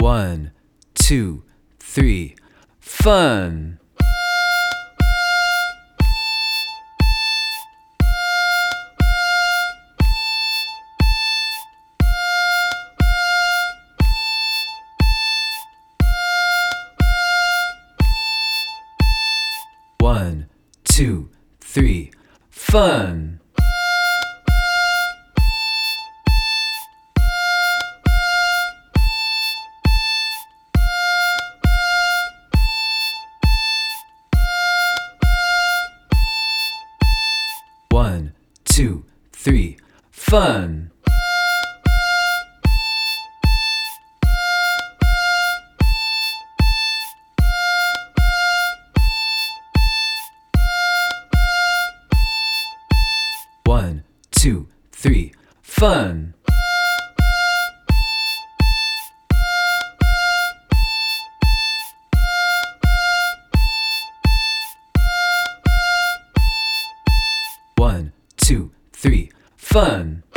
One, two, three, fun! One, two, three, fun! One, two, three, fun! One, two, three, fun! One, two, three, fun!